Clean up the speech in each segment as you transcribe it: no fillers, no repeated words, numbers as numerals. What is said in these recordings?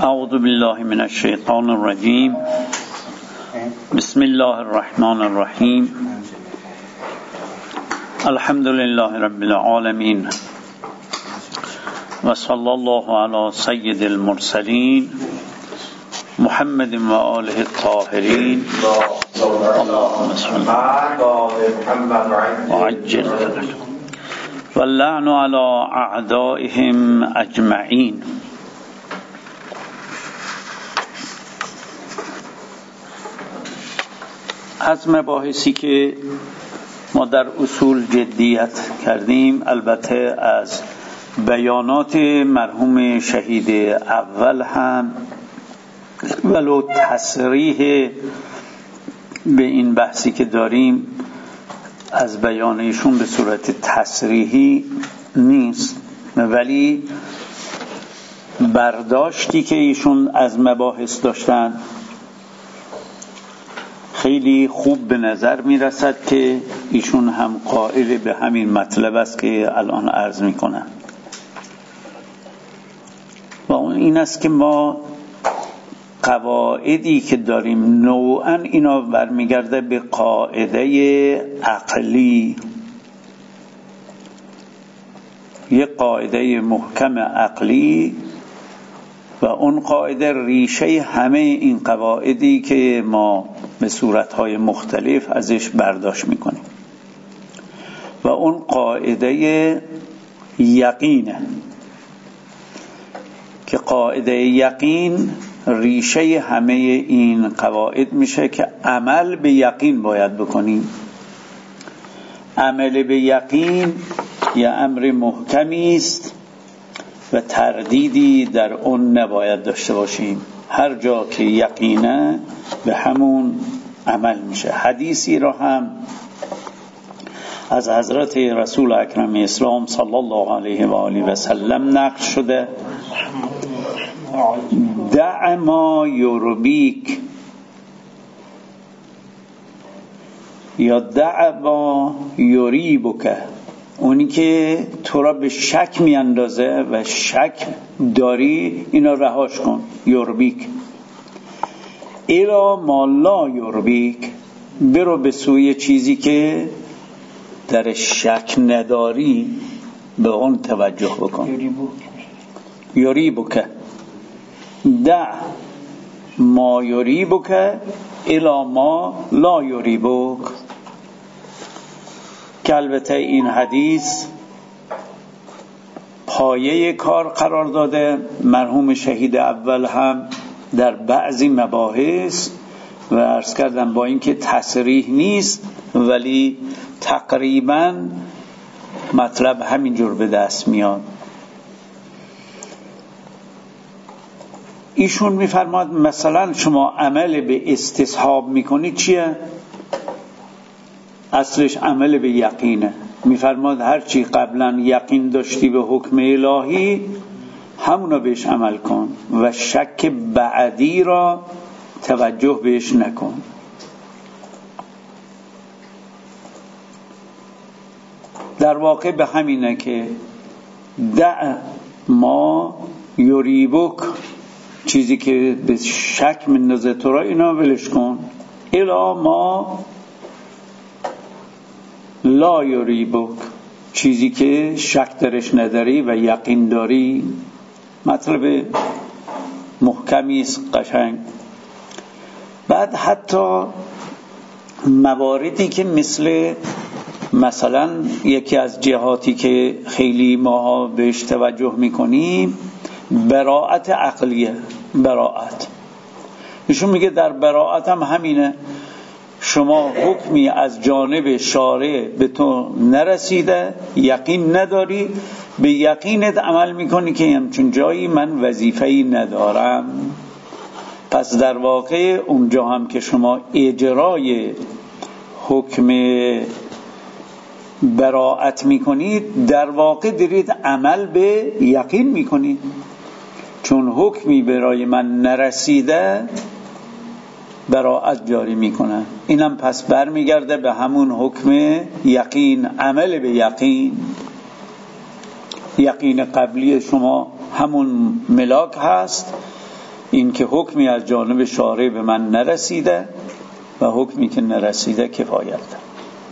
اعوذ بالله من الشیطان الرجیم. بسم الله الرحمن الرحیم. الحمد لله رب العالمین و صلی الله علی سید المرسلین محمد و آله الطاهرین. اللهم صل وعجل واللعن على اعدائهم اجمعین. از مباحثی که ما در اصول جدیت کردیم، البته از بیانات مرحوم شهید اول هم ولو تصریح به این بحثی که داریم از بیانشون به صورت تصریحی نیست، ولی برداشتی که ایشون از مباحث داشتن خیلی خوب به نظر میرسد که ایشون هم قائل به همین مطلب است که الان عرض میکنم و اون این است که ما قواعدی که داریم نوعا اینا برمیگرده به قاعده عقلی، یک قاعده محکم عقلی و اون قاعده ریشه همه این قواعدی که ما به صورتهای مختلف ازش برداشت میکنیم و اون قاعده یقینه که قاعده یقین ریشه همه این قواعد میشه که عمل به یقین باید بکنیم. عمل به یقین یه امر محکمی است و تردیدی در اون نباید داشته باشیم. هر جا که یقینه به همون عمل میشه. حدیثی را هم از حضرت رسول اکرم اسلام صلی الله علیه و آله و سلم نقل شده: دع ما یربیک یا دع ما یریبک، اونی که تو را به شک می اندازه و شک داری اینا رهاش کن. یربیک الا ما لا یربیک، برو به سوی چیزی که در شک نداری به اون توجه بکن. یریبک دع ما یریبک الا ما لا یریبک، که البته این حدیث پایه کار قرار داده مرحوم شهید اول هم در بعضی مباحث و عرض کردم با اینکه تصریح نیست ولی تقریبا مطلب همینجور به دست میاد. ایشون میفرماد مثلا شما عمل به استصحاب میکنید چیه؟ اصلش عمل به یقینه. میفرماد هرچی قبلا یقین داشتی به حکم الهی همونو بهش عمل کن و شک بعدی را توجه بهش نکن. در واقع به همینه که دع ما یریبک، چیزی که به شک مندازه تو را اینا ولش کن. الا ما لا یریبک، چیزی که شک درش نداری و یقین داری. مطلب محکمی است، قشنگ. بعد حتی مواردی که مثلا یکی از جهاتی که خیلی ما بهش توجه میکنیم براءت عقلیه. براءت ایشون میگه در براءت هم همینه، شما حکمی از جانب شارع به تو نرسیده، یقین نداری، به یقینت عمل میکنی که همچون جایی من وظیفه‌ای ندارم. پس در واقع اونجا هم که شما اجرای حکم براءت میکنید در واقع دارید عمل به یقین میکنید، چون حکمی برای من نرسیده براءت جاری میکنن. اینم پس برمیگرده به همون حکم یقین، عمل به یقین. یقین قبلی شما همون ملاک هست این که حکمی از جانب شارع به من نرسیده و حکمی که نرسیده کفایت داره.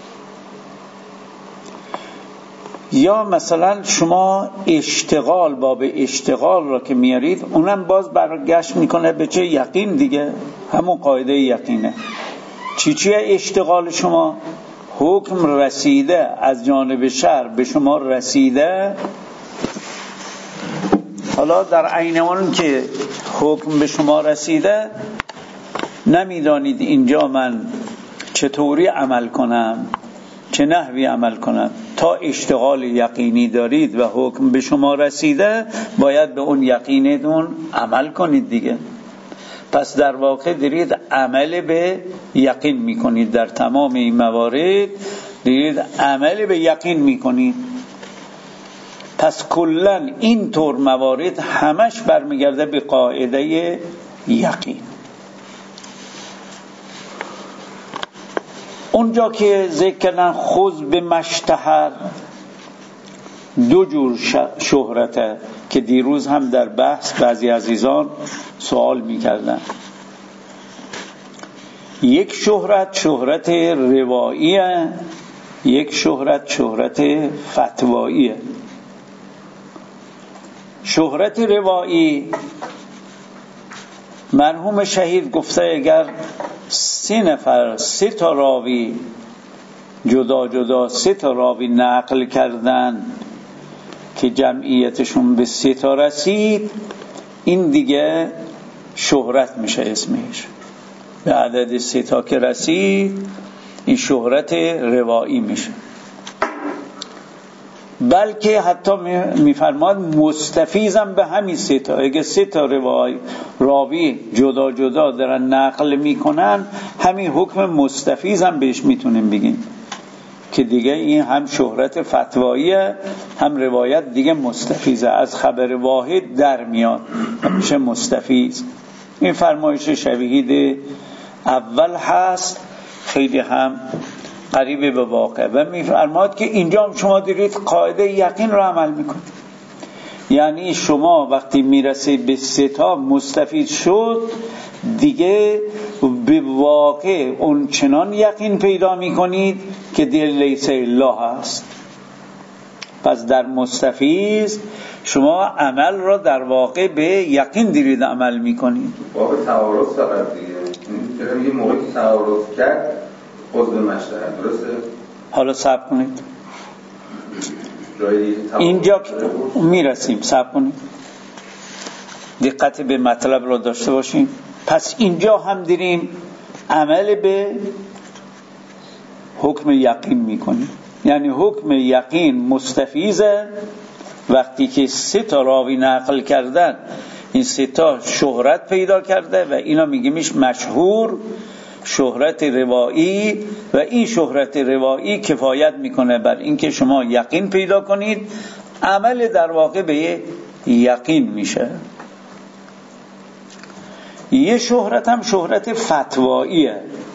یا مثلا شما اشتغال، باب اشتغال را که میارید، اونم باز برگشت میکنه به چه؟ یقین دیگه، همون قاعده یقینه. چیه اشتغال شما؟ حکم رسیده از جانب شرع به شما رسیده، حالا در عین اون که حکم به شما رسیده نمیدانید اینجا من چطوری عمل کنم، چه نحوی عمل کنم. تا اشتغال یقینی دارید و حکم به شما رسیده باید به اون یقینتون عمل کنید دیگه. پس در واقع دارید عمل به یقین میکنید، در تمام این موارد دارید عمل به یقین میکنید. پس کلن این طور موارد همش برمیگرده به قاعده یقین. اونجا که ذکر کردن خذ به مشتهر، دو جور شهرته که دیروز هم در بحث بعضی عزیزان سوال میکردن. یک شهرت رواییه، یک شهرت فتواییه. شهرت روایی، مرحوم شهید گفته اگر 3 نفر 3 تا راوی جدا جدا 3 تا راوی نقل کردن که جمعیتشون به 3 تا رسید، این دیگه شهرت میشه اسمش. به عدد 3 تا که رسید این شهرت روایی میشه. بلکه حتی میفرماد مستفیضم به همین 3 تا. اگه 3 تا راوی جدا جدا دارن نقل میکنن، همین حکم مستفیضم بهش میتونیم بگیم که دیگه این هم شهرت فتواییه، هم روایت دیگه مستفیضه، از خبر واحد در میاد میشه مستفیض. این فرمایش شهید اول هست، خیلی هم قریب به واقع، و میفرماد که اینجا هم شما دارید قاعده یقین را عمل میکنید. یعنی شما وقتی میرسید به 3 تا مستفید شد، دیگه به واقع اون چنان یقین پیدا میکنید که دل لیس الله هست. پس در مستفیض شما عمل را در واقع به یقین دارید عمل میکنید. باب تعارض فقط دیگه یه موقعی تعارض کرد خود به مشتهر، درسته؟ حالا صبر کنید، اینجا میرسیم، صبر کنید، دقت به مطلب رو داشته باشیم. پس اینجا هم داریم عمل به حکم یقین میکنیم. یعنی حکم یقین مستفیضه وقتی که 3 تا راوی نقل کردن، این 3 تا شهرت پیدا کرده و اینا میگیمش مشهور، شهرت روایی، و این شهرت روایی کفایت میکنه بر اینکه شما یقین پیدا کنید. عمل در واقع به یقین میشه. یه شهرت هم شهرت فتواییه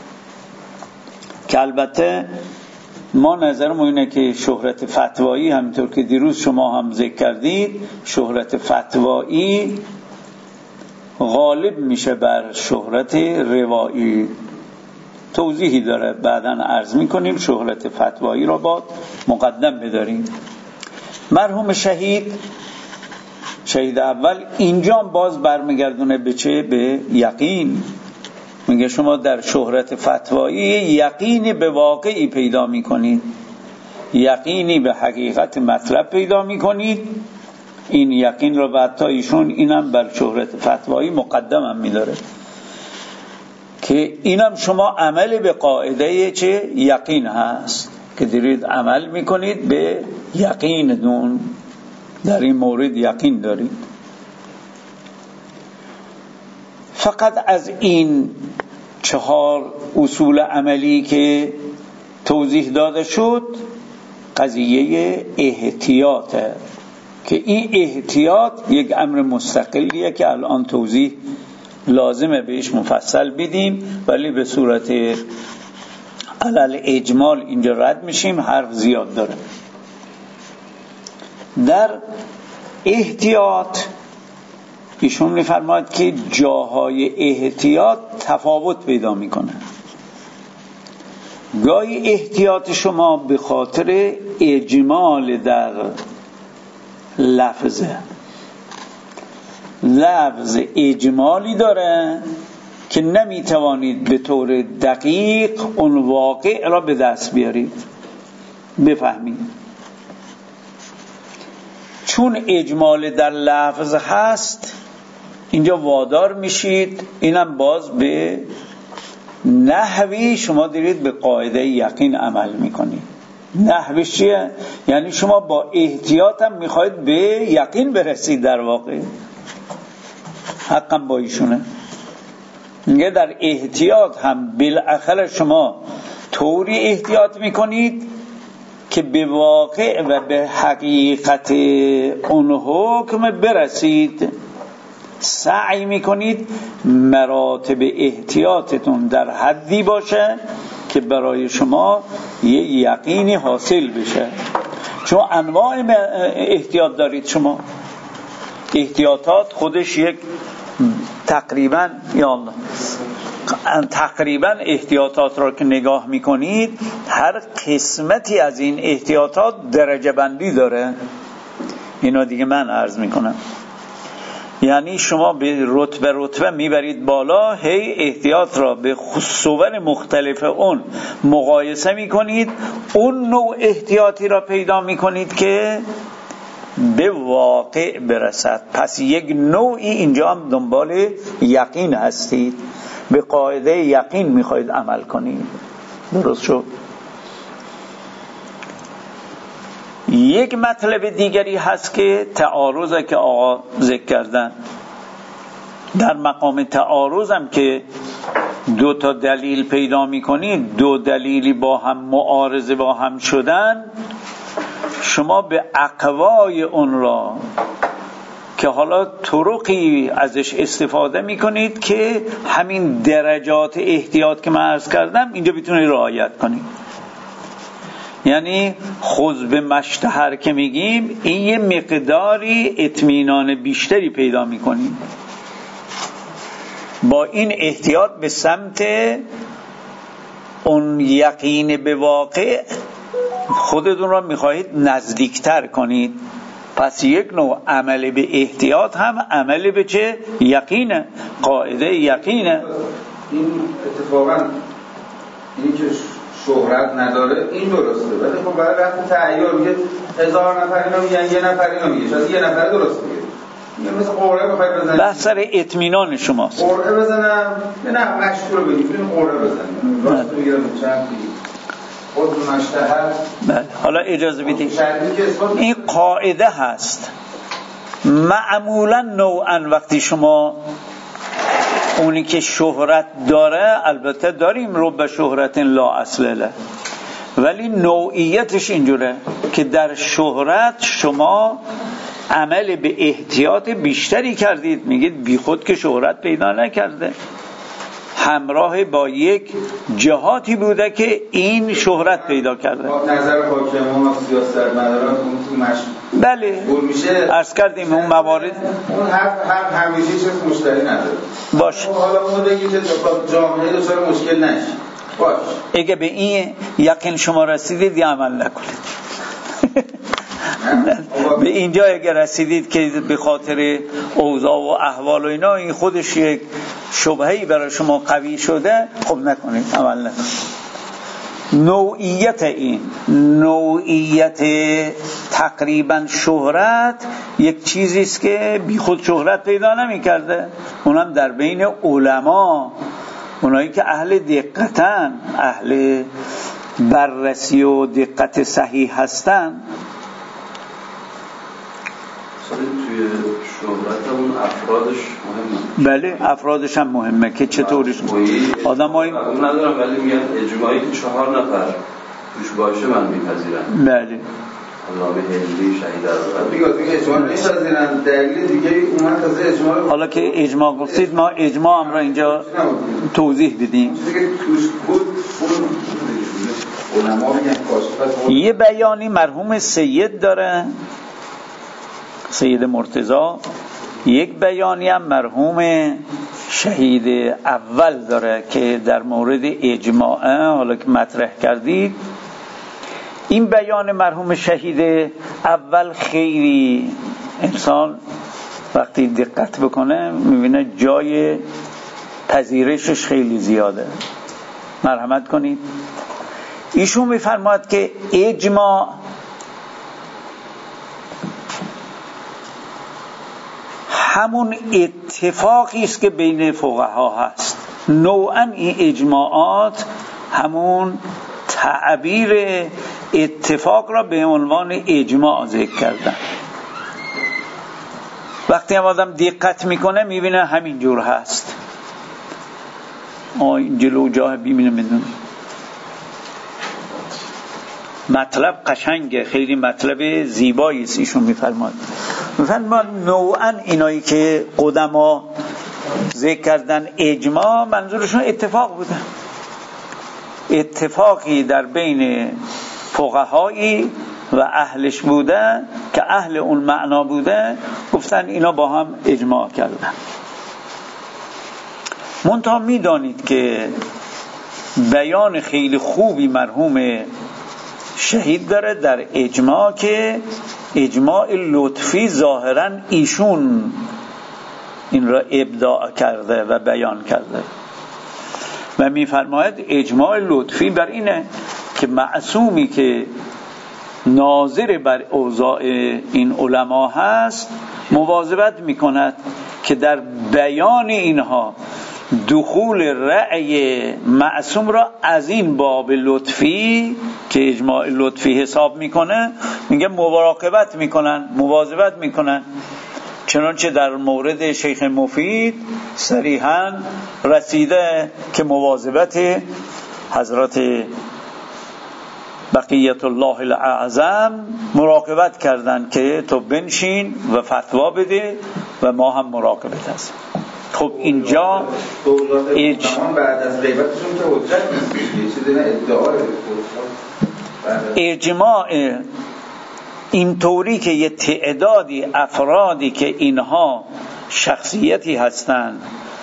که البته ما نظرم اینه که شهرت فتوایی همینطور که دیروز شما هم ذکر کردید، شهرت فتوایی غالب میشه بر شهرت روایی. توضیحی داره، بعداً عرض میکنیم. شهرت فتوایی را باید مقدم بداریم. مرحوم شهید اول اینجا باز برمیگردونه به چه؟ به یقین. میگه شما در شهرت فتوایی یقینی به واقعی پیدا میکنید، یقینی به حقیقت مطلب پیدا میکنید. این یقین را بعد تا ایشون اینم بر شهرت فتوایی مقدم هم میداره که اینم شما عمل به قاعده چه؟ یقین هست که دارید عمل میکنید به یقین دون، در این مورد یقین دارید. فقط از این 4 اصول عملی که توضیح داده شد، قضیه احتیاطه که این احتیاط یک امر مستقلیه که الان توضیح لازمه بهش مفصل بدیم، ولی به صورت علل اجمال اینجا رد میشیم، حرف زیاد داره. در احتیاط ایشون می‌فرماید که جاهای احتیاط تفاوت پیدا میکنه. گاهی احتیاط شما به خاطر اجمال در لفظ اجمالی داره که نمیتوانید به طور دقیق اون واقع را به دست بیارید بفهمید. چون اجمال در لفظ هست اینجا وادار میشید اینم باز به نحوی شما دارید به قاعده یقین عمل میکنید. نحوش چیه؟ یعنی شما با احتیاط هم میخواید به یقین برسید. در واقع حقا با ایشونه میگه در احتیاط هم بالاخره شما طوری احتیاط میکنید که به واقع و به حقیقت اون حکم برسید. سعی میکنید مراتب احتیاطتون در حدی باشه که برای شما یه یقینی حاصل بشه. چون انواع احتیاط دارید شما. احتیاطات خودش یک تقریبا احتیاطات را که نگاه میکنید هر قسمتی از این احتیاطات درجه بندی داره. اینا دیگه من عرض میکنم. یعنی شما به رتبه میبرید بالا، هی احتیاط را به صور مختلف اون مقایسه میکنید، اون نوع احتیاطی را پیدا میکنید که به واقع برسد. پس یک نوعی اینجا هم دنبال یقین هستید، به قاعده یقین میخواید عمل کنید. درست شد؟ یک مطلب دیگری هست که تعارضه که آقا ذکر کردن. در مقام تعارض هم که دو تا دلیل پیدا میکنید، دو دلیلی با هم معارضه با هم شدن، شما به اقوای اون را که حالا طرقی ازش استفاده میکنید که همین درجات احتیاط که من عرض کردم اینجا بتونید رعایت کنید. یعنی خذ به مشتهر که میگیم این یه مقداری اطمینان بیشتری پیدا میکنید. با این احتیاط به سمت اون یقین به واقع خودتون را میخواهید نزدیکتر کنید. پس یک نوع عمل به احتیاط هم عمل به چه؟ یقینه، قاعده یقینه. این اتفاقا اینی که شهرت نداره این درسته، ولی خب برای وقت تعیار میگه 1000 نفر اینو میگن، یه نفر اینو میگه، شاید یه نفر درست میگه. مثل قرعه بخواید بزنید، بحث سر اطمینان شماست. قرعه بزنم نه مشهور بگید قرعه بزنید راست میگیرم چند خود مشتهر. بله حالا اجازه بدید این قاعده هست. معمولا نوعا وقتی شما اونی که شهرت داره، البته داریم رب شهرت لا اصل له، ولی نوعیتش اینجوره که در شهرت شما عمل به احتیاط بیشتری کردید. میگید بی خود که شهرت پیدا نکرده، همراه با یک جهاتی بوده که این شهرت پیدا کرده. نظر حاکمان و سیاستمداران اون تو بله میشه عرض کردیم اون موارد اون حرف همیشه چیز مشتری نداره. باشه حالا اون بگید که جامعه دچار مشکل نشه. باشه اگه به این یقین شما رسیدید یا عمل نکنید. به اینجا اگر رسیدید که به خاطر اوضاع و احوال و اینا این خودش یک شبهه‌ای برای شما قوی شده، خب نکنید، عمل نکنید. نوعیت تقریبا شهرت یک چیزی است که بی خود شهرت پیدا نمی کرده. اونم در بین علما، اونایی که اهل دقتن، اهل بررسی و دقت صحیح هستن. توی شهرت اون افرادش مهمه. بله افرادش هم مهمه که چطورش آدمایی ندارم، ولی میگن اجماعی که 4 نفر توش باشه من میپذیرم. بله علامه هندی شهید اول میگه اجماع میپذیرن. دلیل دیگه اومد از اجماع. حالا که اجماع گفتید ما اجماع هم را اینجا توضیح بدیم. یه بیانی مرحوم سید داره، سید مرتضی، یک بیانی هم مرحوم شهید اول داره که در مورد اجماع حالا که مطرح کردید. این بیان مرحوم شهید اول خیلی انسان وقتی دقت بکنه میبینه جای پذیرشش خیلی زیاده. مرحمت کنید. ایشون میفرماید که اجماع همون اتفاقی است که بین فقها هست. نوعا این اجماعات همون تعبیر اتفاق را به عنوان اجماع ذکر کردن. وقتی هم آدم دقت میکنه میبینه همین جور هست. این جلو جاه بیمینه میدون مطلب قشنگه، خیلی مطلب زیبایی است. ایشون میفرماد نوعا اینایی که قدما ذکر کردن اجماع منظورشون اتفاق بوده، اتفاقی در بین فقهایی و اهلش بوده که اهل اون معنا بوده، گفتن اینا با هم اجماع کردن. منتها میدانید که بیان خیلی خوبی مرحوم شهید داره در اجماع که اجماع لطفی ظاهرا ایشون این را ابداع کرده و بیان کرده و میفرماید اجماع لطفی بر اینه که معصومی که ناظر بر اوضاع این علما هست مواظبت میکند که در بیان اینها دخول رأی معصوم را از این باب لطفی که اجماع لطفی حساب میکنه میگه مراقبت میکنن، مواظبت میکنن. چنانچه در مورد شیخ مفید صریحاً رسیده که مواظبت حضرت بقیت الله الاعظم مراقبت کردن که تو بنشین و فتوا بده و ما هم مراقبت هست. خب اینجا بعد از غیبتشون که حجت نیست، یه چیزی نه ادعای اجماع این طوری که یه تعدادی افرادی که اینها شخصیتی هستند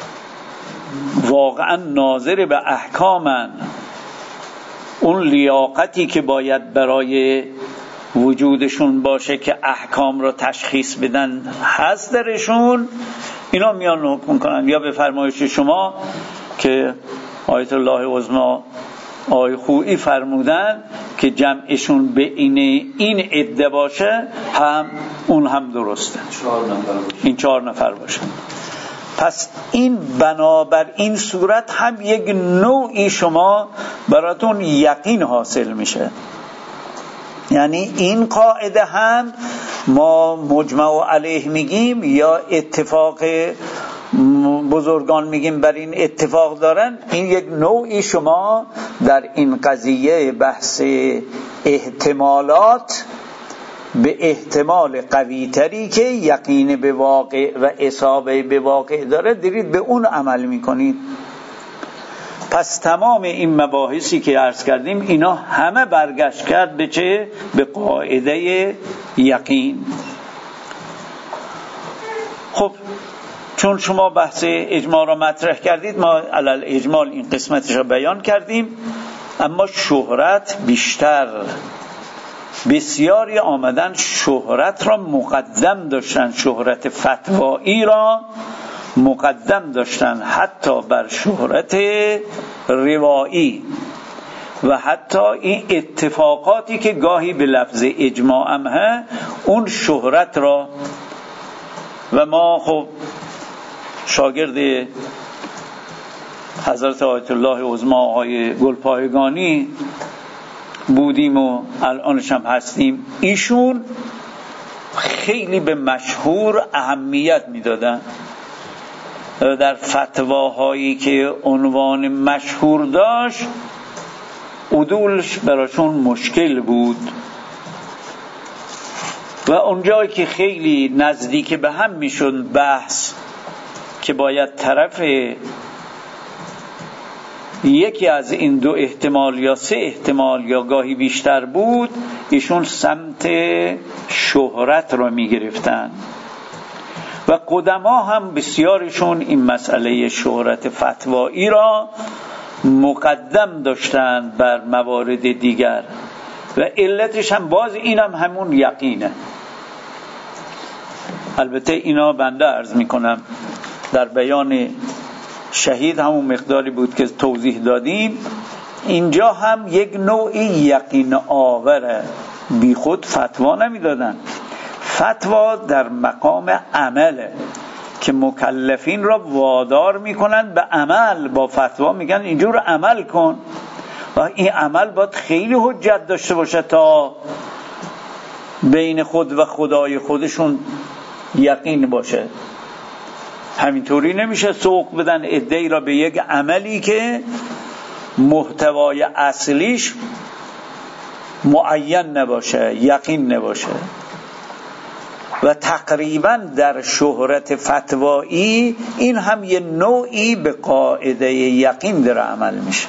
واقعا ناظر به احکامن، اون لیاقتی که باید برای وجودشون باشه که احکام را تشخیص بدن هست درشون، اینا میان حکم کنن. یا به فرمایش شما که آیت الله عظمی آی خویی فرمودن که جمعشون به این عده باشه، هم اون هم درسته، این 4 نفر باشه. پس این بنابر این صورت هم یک نوعی شما براتون یقین حاصل میشه. یعنی این قاعده هم ما مجمع علیه میگیم یا اتفاق بزرگان میگیم بر این اتفاق دارن، این یک نوعی شما در این قضیه بحث احتمالات به احتمال قوی تری که یقین به واقع و اصابه به واقع داره دارید به اون عمل میکنید. پس تمام این مباحثی که عرض کردیم اینا همه برگشت کرد به چه؟ به قاعده یقین. خب چون شما بحث اجماع را مطرح کردید، ما علل اجمال این قسمتش را بیان کردیم. اما شهرت بیشتر، بسیاری آمدن شهرت را مقدم داشتن، شهرت فتوایی را مقدم داشتن حتی بر شهرت روایی و حتی این اتفاقاتی که گاهی به لفظ اجماع هم هست اون شهرت را. و ما خب شاگرد حضرت آیت الله عظمی آقای گلپایگانی بودیم و الانش هم هستیم. ایشون خیلی به مشهور اهمیت میدادن، در فتواهایی که عنوان مشهور داشت عدولش براشون مشکل بود و اونجایی که خیلی نزدیک به هم میشد بحث که باید طرف یکی از این 2 احتمال یا 3 احتمال یا گاهی بیشتر بود، ایشون سمت شهرت را می گرفتن و قدما هم بسیارشون این مسئله شهرت فتوایی را مقدم داشتند بر موارد دیگر و علتش هم باز اینم همون یقینه. البته اینا بنده عرض میکنم در بیان شهید همون مقداری بود که توضیح دادیم، اینجا هم یک نوعی یقین آوره، بی خود فتوا نمیدادن. فتوا در مقام عمله که مکلفین را وادار میکنن به عمل، با فتوا میگن اینجور عمل کن و این عمل باید خیلی حجت داشته باشه تا بین خود و خدای خودشون یقین باشه. همینطوری نمیشه سوق بدن عده‌ای را به یک عملی که محتوای اصلیش معین نباشه، یقین نباشه. و تقریبا در شهرت فتوایی این هم یه نوعی به قاعده یقین در عمل میشه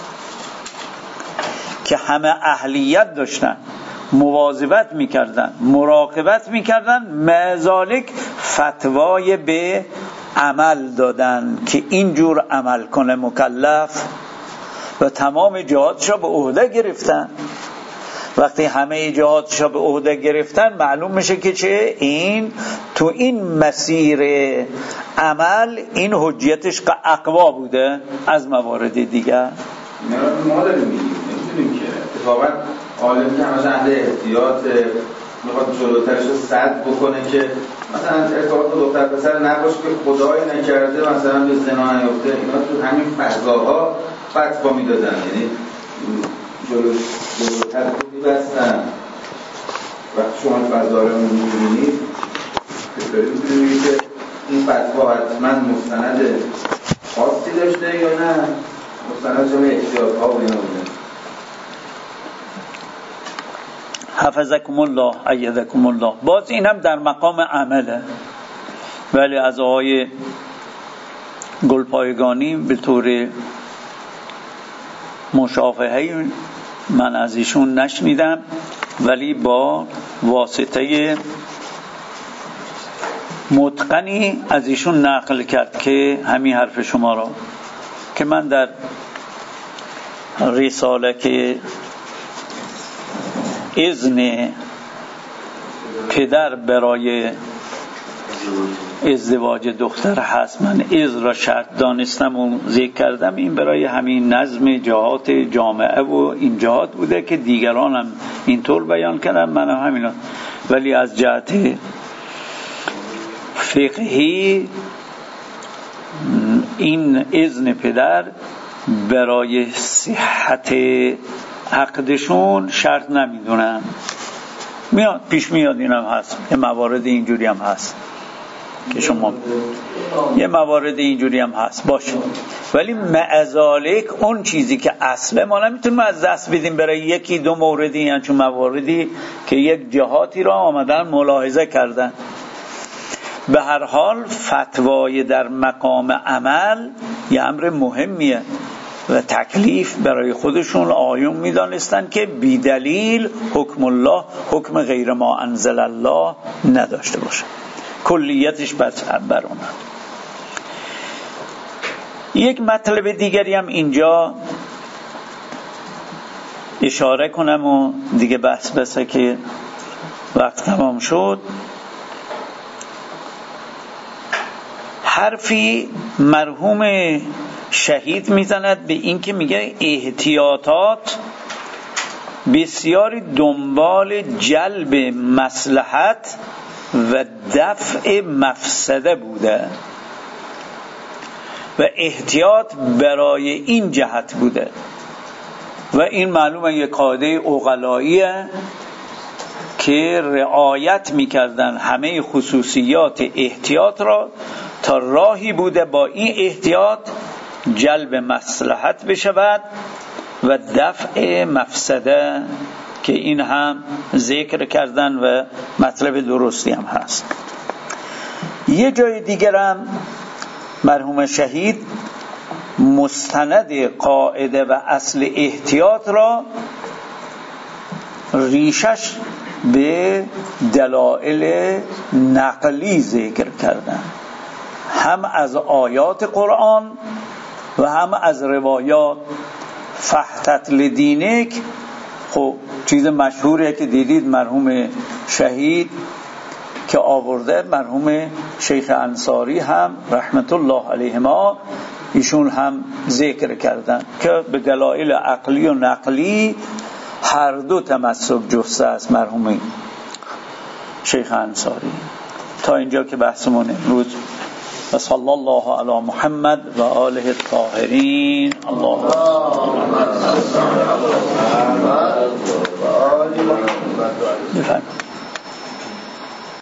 که همه اهلیت داشتن، مواظبت میکردن، مراقبت میکردن، مذالک فتوای به عمل دادن که اینجور عمل کنه مکلف و تمام جهاتش را به عهده گرفتن. وقتی همه جهاتش را به عهده گرفتن معلوم میشه که چه این تو این مسیر عمل این حجیتش اقوا بوده از موارد دیگر. ما داریم میگیم که اتفاقا عالم که همه اهل احتیاط میخواد جلوترش رو سد بکنه که مثلا ارتباط دختر پسر نباشه که خدایی نکرده مثلا به زنا نیفته، اینا تو همین فضاها فتوا میدادن، یعنی جلوتر رو میبستن. وقتی شما فضا رو میبینید بسیاری میبینید که این فتوا حتما مستند خاصی داشته یا نه مستند شما احتیاط ها و اینا بوده. حفظکم الله ایدکم الله. باز این هم در مقام عمله، ولی از آقای گلپایگانی به طور مشافهه‌ای من از ایشون نشنیدم، ولی با واسطه متقنی از ایشون نقل کرد که همین حرف شما را که من در رساله که اذن پدر برای ازدواج دختر هست، من اذن را شرط دانستم و ذکر کردم. این برای همین نظم جهات جامعه و این جهات بوده که دیگران هم اینطور بیان کردن، من هم همینا. ولی از جهت فقهی این اذن پدر برای صحت عقدشون شرط نمیدونم. میاد پیش میاد، این هم هست، یه موارد اینجوری هم هست که شما یه موارد اینجوری هم هست باشه، ولی معذالک اون چیزی که اصله ما نمیتونیم از دست بدیم برای یکی دو موردی، یعنی چون مواردی که یک جهاتی را آمدن ملاحظه کردن. به هر حال فتوای در مقام عمل یه امر مهمیه و تکلیف برای خودشون آیون میدانستن که بی دلیل حکم الله حکم غیر ما انزل الله نداشته باشه، کلیتش بر اون. یک مطلب دیگری هم اینجا اشاره کنم و دیگه بحث که وقت تمام شد. حرفی مرحوم شهید میزند به این که میگه احتیاطات بسیاری دنبال جلب مصلحت و دفع مفسده بوده و احتیاط برای این جهت بوده و این معلومه یک قاعده عقلاییه که رعایت میکردن همه خصوصیات احتیاط را تا راهی بوده با این احتیاط جلب مصلحت بشود و دفع مفسده، که این هم ذکر کردن و مطلب درستی هم هست. یه جای دیگر هم مرحوم شهید مستند قاعده و اصل احتیاط را ریشش به دلایل نقلی ذکر کردن، هم از آیات قرآن و هم از روایات. فحتت لدینک، خب چیز مشهوریه که دیدید مرحوم شهید که آورده، مرحوم شیخ انصاری هم رحمت الله علیهما ایشون هم ذکر کردن که به دلایل عقلی و نقلی هر دو تمسک جسته است مرحوم شیخ انصاری. تا اینجا که بحثمون امروز. و صلی الله علی محمد و آله الطاهرین. اللهم صل علی محمد.